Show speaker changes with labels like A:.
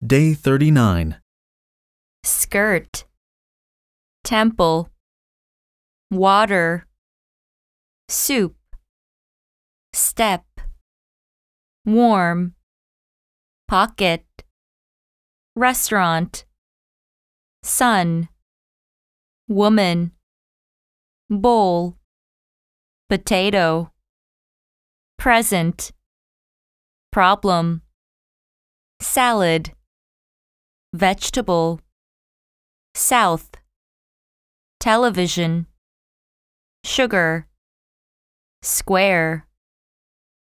A: Day 39.
B: Skirt, temple, water, soup, step, warm, pocket, restaurant, sun, woman, bowl, potato, present, problem, salad, vegetable, south, television, sugar, square.